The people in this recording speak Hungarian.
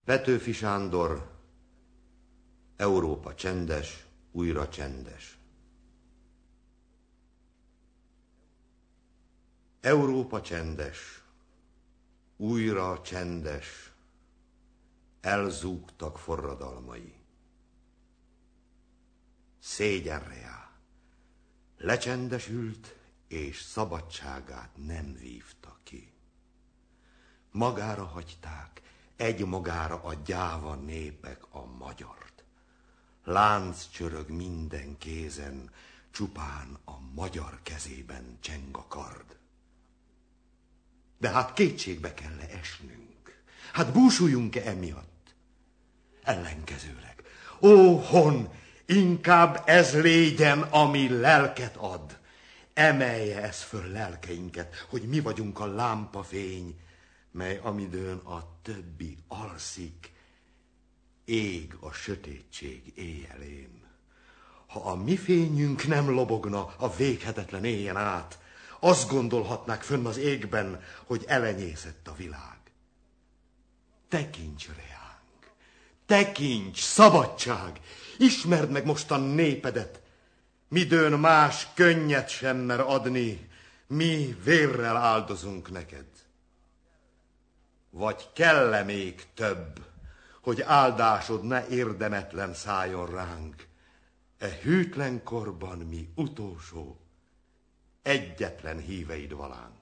Petőfi Sándor, Európa csendes, újra csendes. Európa csendes, újra csendes, elzúgtak forradalmai. Szégyenre jár, lecsendesült, és szabadságát nem vívta ki. Magára hagyták, egy magára a gyáva népek a magyart. Lánc csörög minden kézen, csupán a magyar kezében cseng a kard. De hát kétségbe kell-e esnünk? Hát búsuljunk-e emiatt? Ellenkezőleg. Ó, hon, inkább ez légyen, ami lelket ad. Emelje ez föl lelkeinket, hogy mi vagyunk a lámpafény, mely amidőn a többi alszik, ég a sötétség éjjelén. Ha a mi fényünk nem lobogna a véghetetlen éjjen át, azt gondolhatnák fönn az égben, hogy elenyészett a világ. Tekints reánk, tekints, szabadság, ismerd meg mostan népedet, midőn más könnyet sem mer adni, mi vérrel áldozunk neked. Vagy kell-e még több, hogy áldásod ne érdemetlen szálljon ránk, e hűtlen korban mi utolsó, egyetlen híveid valánk.